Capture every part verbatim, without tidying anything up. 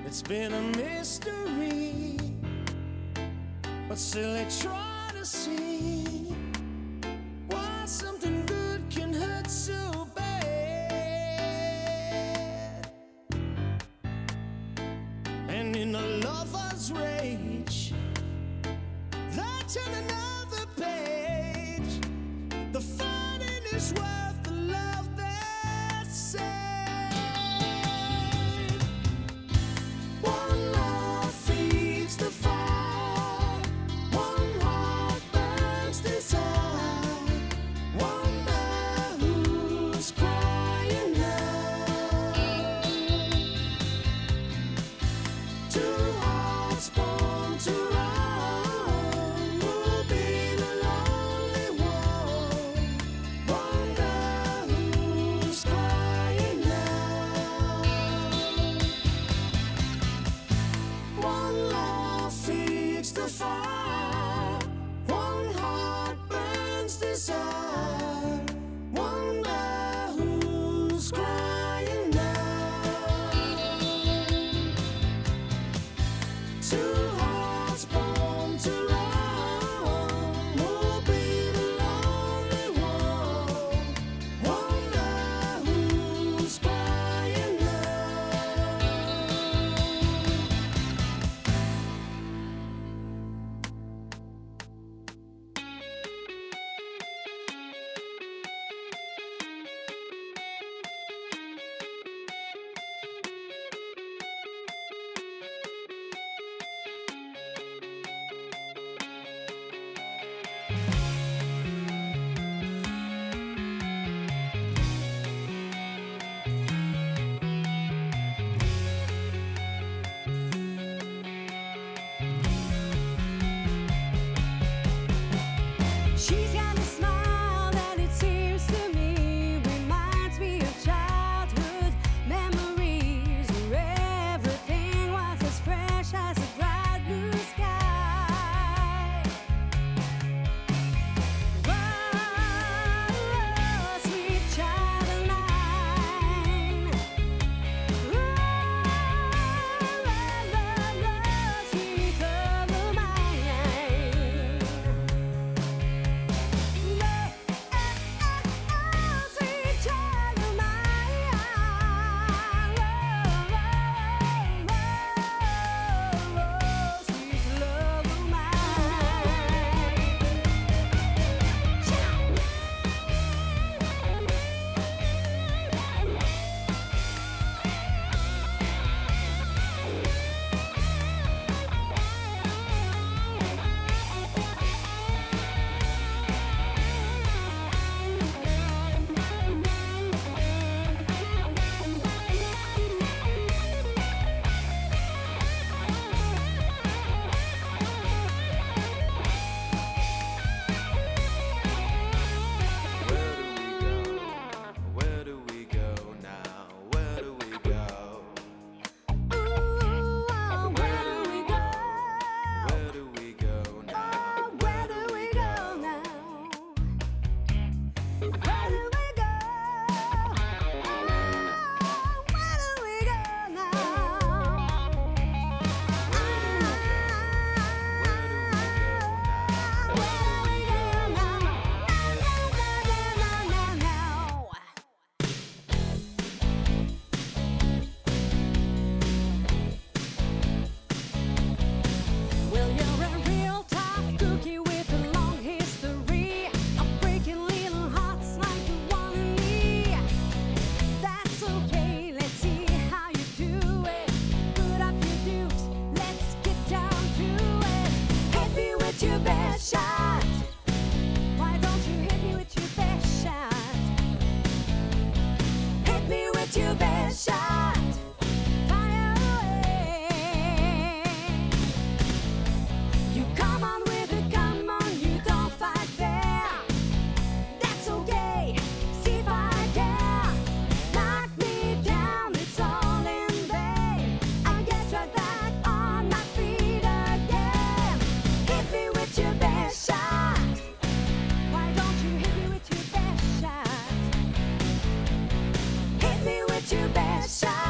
It's been a mystery, but still I try to see why something good can hurt so bad. And in a lover's rage, they turn another page. The fighting is worth the love that's saved. One love feeds the fire, one heart burns desire. Wonder who's crying now. Two hearts born to run will be the lonely one. Wonder who's crying now. One love feeds the fire, one heart burns desire. Wonder who's crying now. Two hearts born to run will be the lonely one. Wonder who's crying now. She's got a smile that it seems to me reminds me of childhood memories where everything was as fresh as a bright blue sky. Whoa, sweet child of mine. Whoa, love, love, love, sweet love of mine. Sweet child of mine, sweet love of Where do we go? Where do we go now? Where do we go? where do we go? Where do we go now? Where do we go now? Where do we go? Where do we go now? Well, you're a real tough cookie with a long history of breaking little hearts like the one in me. That's okay, let's see how you do it. Put up your dukes, let's get down to it. Hit me with your best shot. Why don't you hit me with your best shot? Hit me with your best shot. Fire away. You come on with it, come on, you don't fight fair. That's okay, see if I care. Knock me down, it's all in vain. I'll get right back on my feet again. Hit me with your best shot. Why don't you hit me with your best shot? Hit me with your best shot.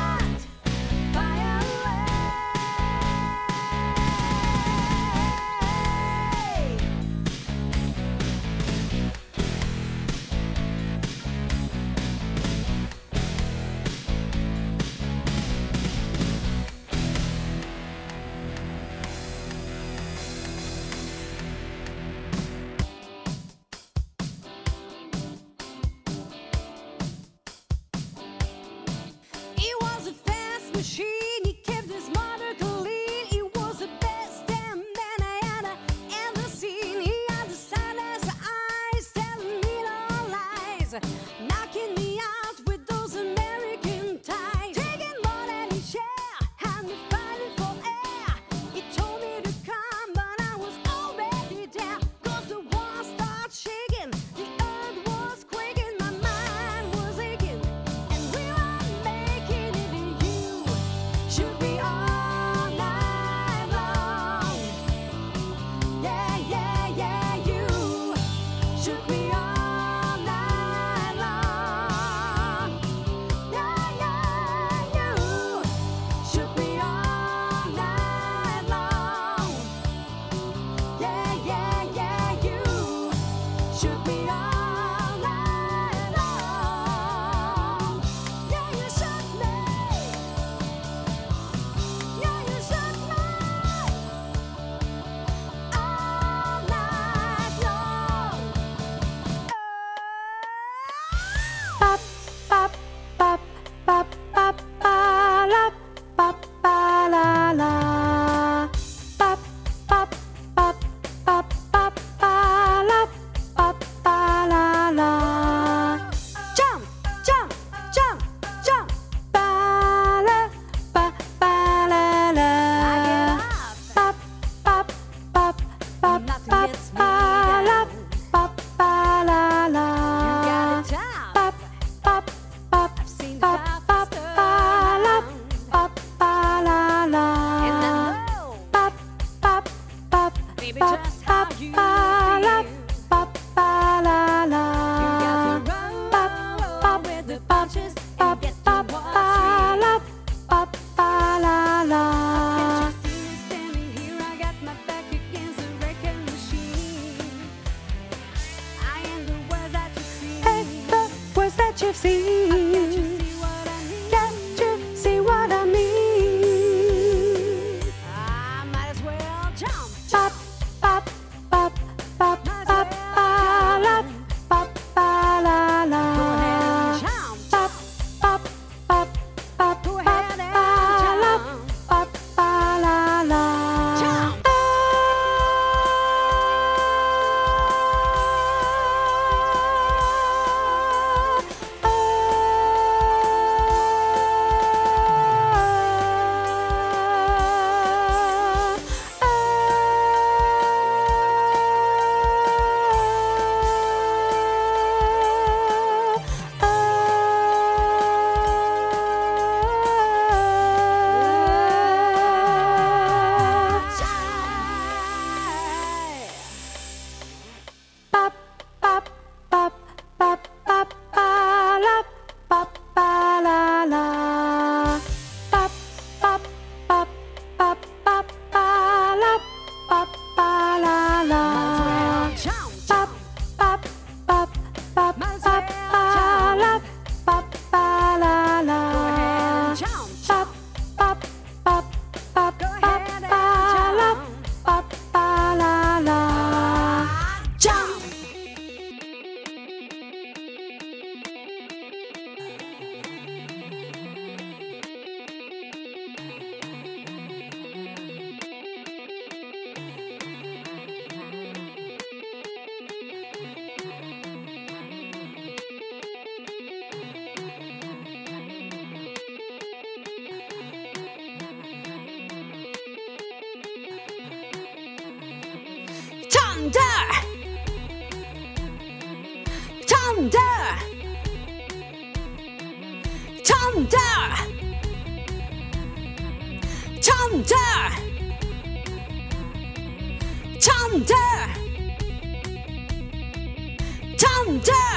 the fastest turnaround. And I know, baby, just how you feel. You got to roll with the punches and get to what's real. Can't you see me standing here? I got my back against the wrecking machine. I am the words that you see. Words that you've seen. Can't you see what I mean? Can't you see what I mean? I might as well jump. Pop, pop, pop, pop, Might as pop, well pop, pop, la, la. Go ahead and jump. Pop, pop, pop, pop, Go pop, ahead and pop, jump. pop, la, la. Jump. Pop, pop, pop, pop, pop, la, pop, la, la. Pop, pop, pop, pop, pop, la, pop, la, la. Jump. Pop, pop, pop, pop, Might as pop, well la, pop, la, la. Go ahead and jump. Pop, pop, pop, pop, Go pop, ahead and la, jump. pop, la, la. Jump. Thunder! Thunder! Thunder! Thunder! Thunder! Thunder!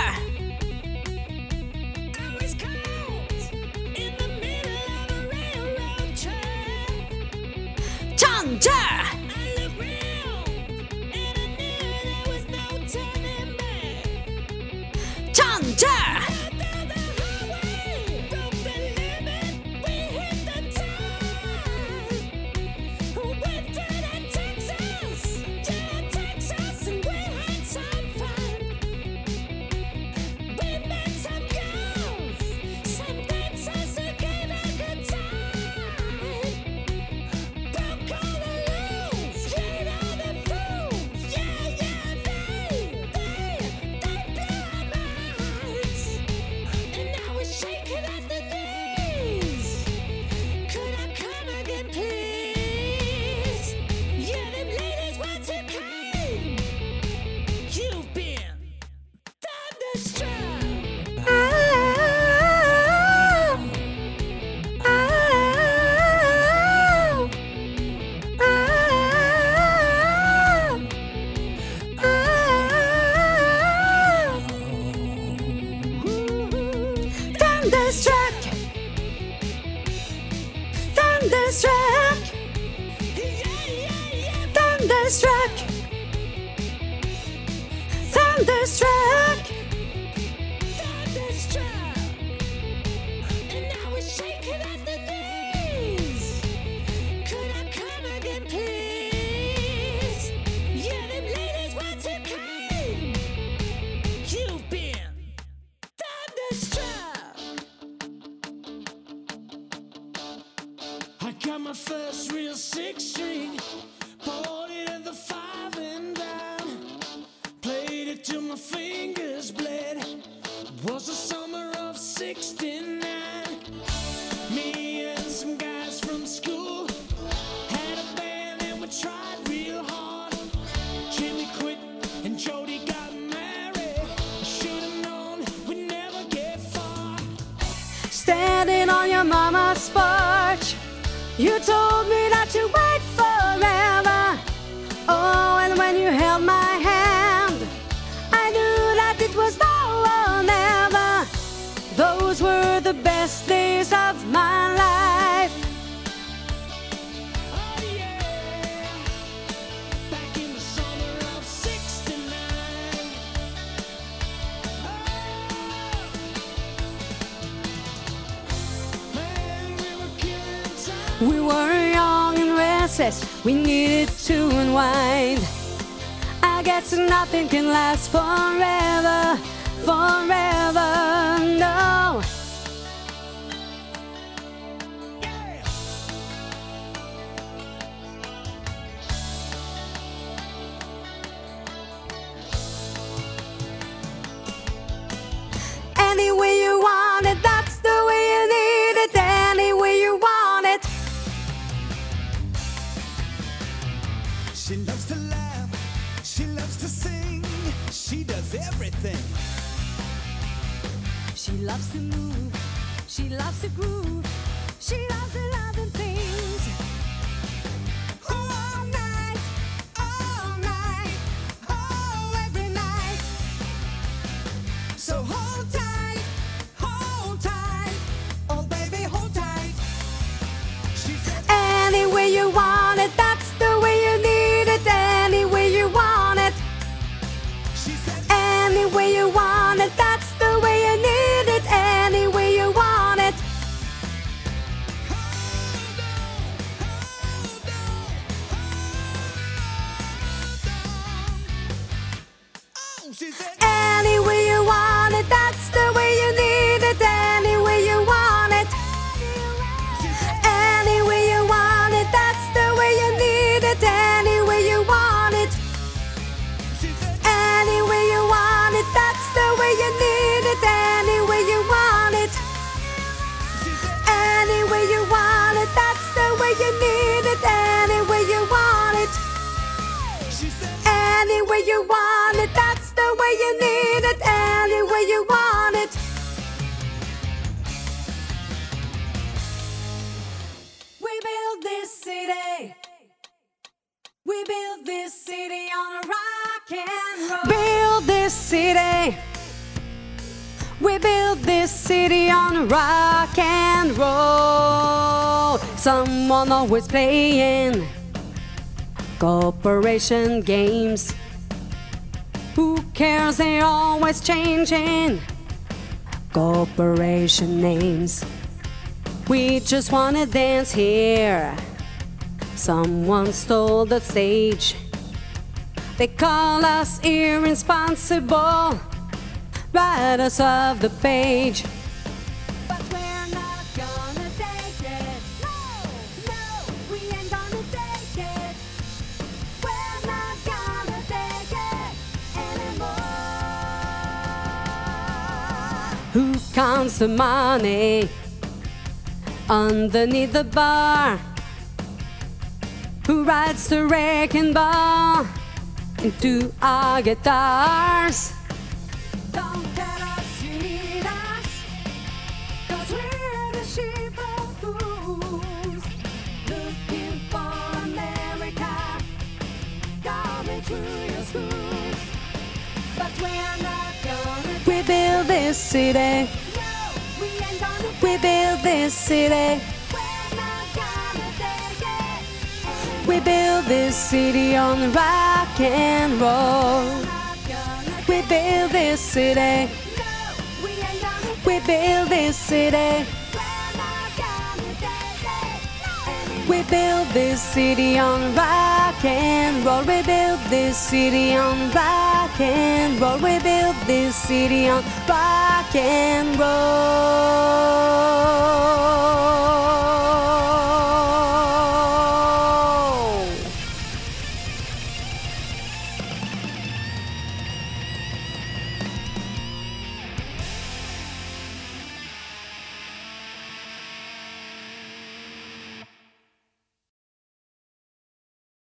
I was caught in the middle of a railroad track. Thunder! I looked round and I knew there was no turning back. Thunder! Down the highway, broke the limit, we hit the top. Went through to Texas, yeah, Texas, and we had some fun. We met some girls, some dancers who gave a good time. Broke all the rules, cleared all the fools, yeah, yeah, they, they, they blew our minds. And I was shaking at the knees. Could I come again, please? Yeah, them ladies were too kind. You've been thunderstruck. Thunderstruck, thunderstruck, Yeah, yeah, yeah, thunderstruck, thunderstruck. thunderstruck. And I was shaking at the knees. Could I come again, please? Yeah, them ladies were too kind. You've been thunderstruck. I got my first real six string, bought it at the five and dime, played it till my fingers bled. It was the summer of sixty-nine. Me and some guys from school had a band and we tried real hard. Jimmy quit and Jody got married. I should have known we'd never get far. Standing on your mama's porch, you told me that you wait forever. Oh, and when you held my hand, I knew that it was now or never. Those were the best days of my life. Oh yeah, back in the summer of sixty-nine. Oh, man, we were killing time. We were young and restless, we needed to unwind. I guess nothing can last forever, forever, no. Yeah. Any way you want it, that's the way you need it. Any way you want it. She loves to laugh, she loves to sing, she does everything. She loves to move, she loves to groove, she loves the loving things. All night, all night, oh, every night. So hold tight, hold tight, oh baby, hold tight. She said, Any way you want it, that's the way you need it. Any way you want it. she said, Any way you want it, that's the way you need it. Any way you want it. hold on, hold on, hold on. Oh, she said, Any way you want it, that's the way you need it. Any way you want it. she said, Any way you want it, that's the way you need it. Any way you want it. she said, Any way you want it, that's the way you need it. Any way you want it. she said, Any way you want it, that's the way you need it. Any way you want it. she said, Any way you want it, that's the way you need it. Any way you want it. We built this city. We built this city on a rock and roll. Build this city. We built this city on a rock and roll. Someone always playing corporation games. Who cares? They're always changing corporation names. We just wanna dance here. Someone stole the stage. They call us irresponsible, writers of the page. But we're not gonna take it. No, no, we ain't gonna take it. We're not gonna take it anymore. Who counts the money underneath the bar? Who rides the wrecking ball into our guitars? Don't tell us you need us, 'cause we're the sheep of fools, looking for America, coming through your schools. But we're not gonna. We build this city. No, we ain't gonna. We build this city. We're not gonna take it. We build this city on rock and roll. We build this city. We build this city. We build this city on rock and roll. We build this city on rock and roll. We build this city on rock and roll.